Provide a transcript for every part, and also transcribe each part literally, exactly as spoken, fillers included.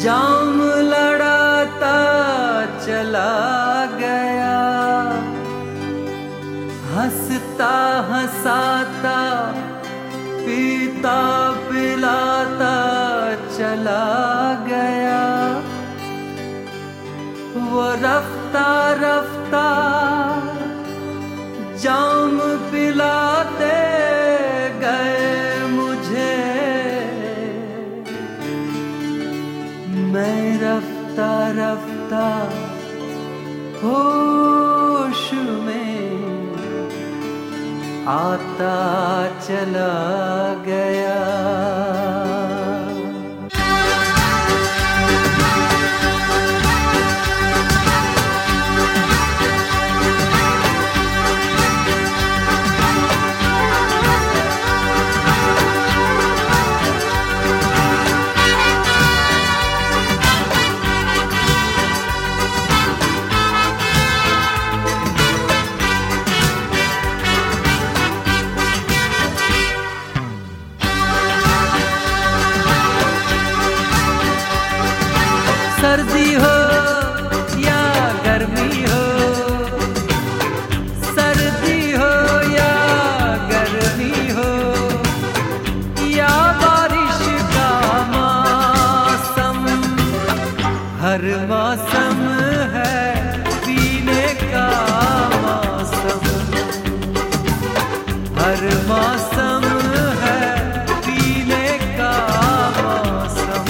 जाम लड़ाता चला गया, हंसता हंसाता पीता पिलाता चला गया। वो रफ्ता रफ्ता जाम पिलाते गए मुझे, मैं रफ्ता रफ्ता होश में आता चला गया। सर्दी हो या गर्मी हो, सर्दी हो या गर्मी हो, या बारिश का मौसम, हर मौसम है पीने का मौसम, हर मौसम है पीने का मौसम।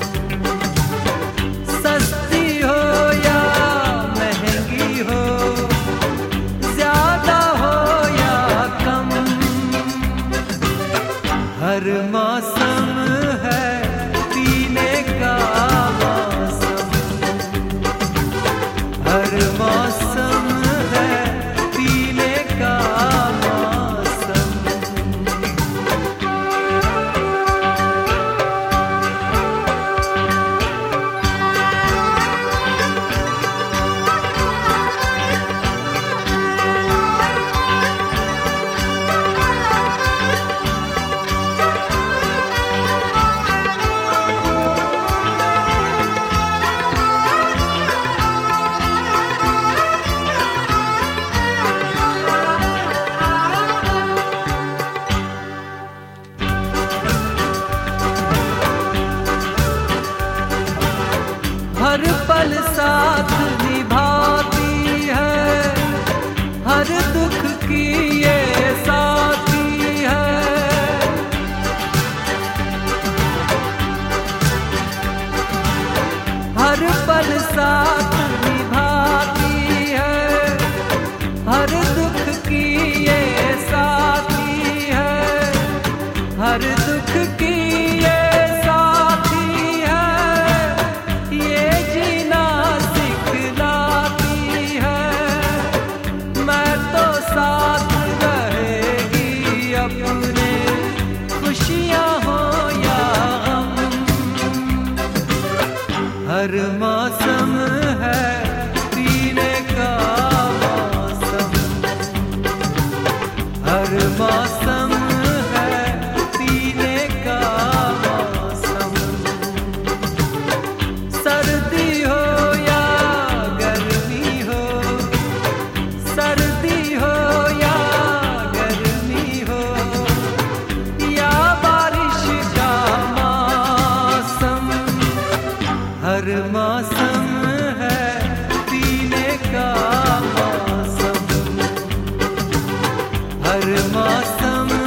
सस्ती हो या महंगी हो, ज्यादा हो या कम, हर मौसम है पीने का मौसम, हर मौसम है पीने का मौसम। हर पल साथ निभाती है, हर दुख की ये साथी है। हर पल साथ निभाती है, हर दुख की ये साथी है, हर दुख की ये हर मौसम है पीने का मौसम, हर मौसम है पीने का मौसम। सर्दी हो या गर्मी हो, सर्दी हो या गर्मी हो, या बारिश का मौसम, हर मौसम है पीने का मौसम, हर मौसम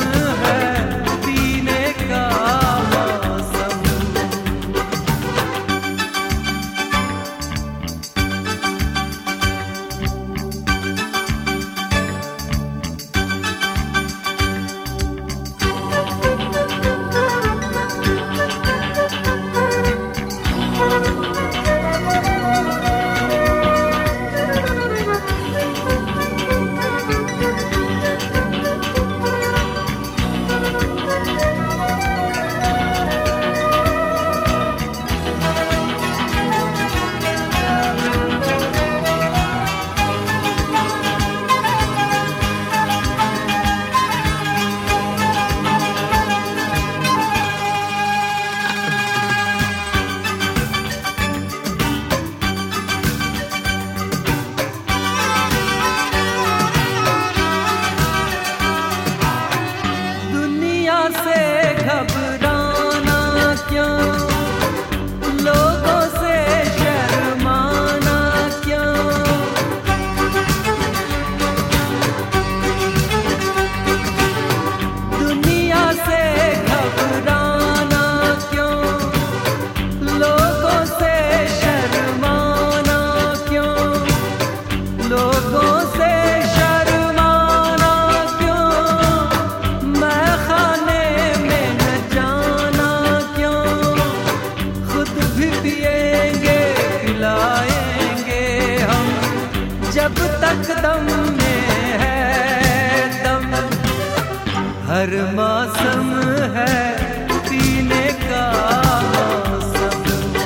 हर मौसम है पीने का मौसम,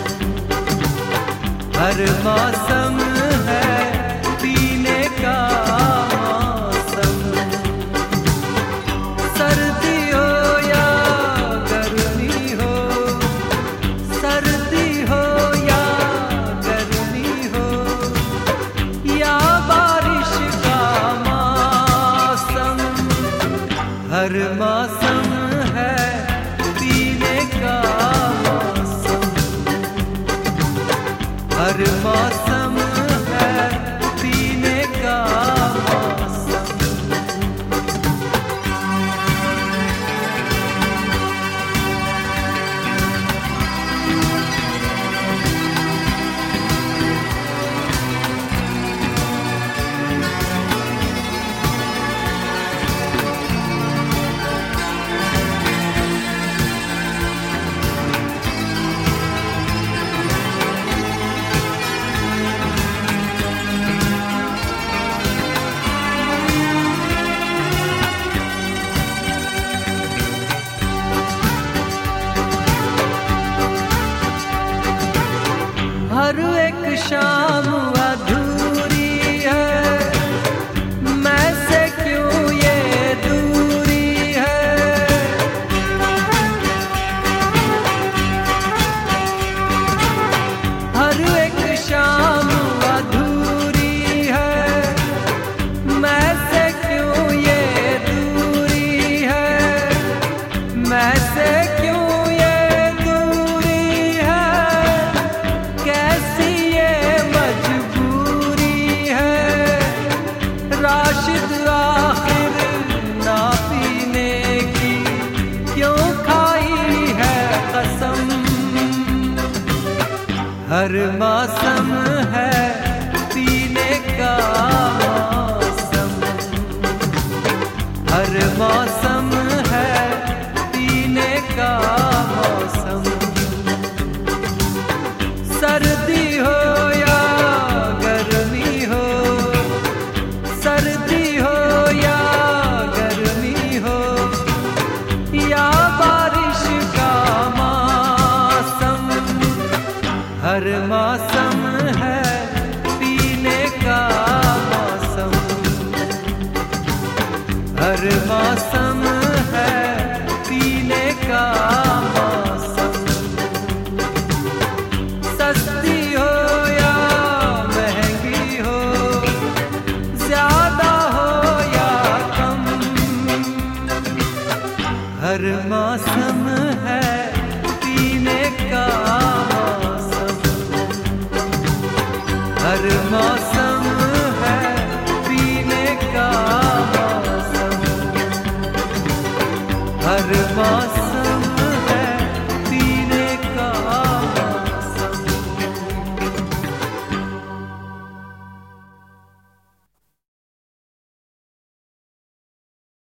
हर मौसम है पीने का मौसम। सर्दी हो या गर्मी हो, सर्दी हो या गर्मी हो, या बारिश का मौसम, हर मौसम है पीने का मौसम, हर मौसम है पीने का मौसम। हर एक शाम अधूरी है, मैं से क्यों ये दूरी है। हर एक शाम अधूरी है, मैं से क्यों ये दूरी है, मैं से क्यों राशिद आखिर ना पीने की क्यों खाई है कसम। हर मौसम है पीने का मौसम, हर मौसम है पीने का मौसम। सर्दी हो या गर्मी हो, सर्दी हो या गर्मी हो, या बारिश का मौसम, हर मौसम है पीने का मौसम, हर मौसम है पीने का मौसम। सस्ती हो या महंगी हो, ज्यादा हो या कम, हर मौसम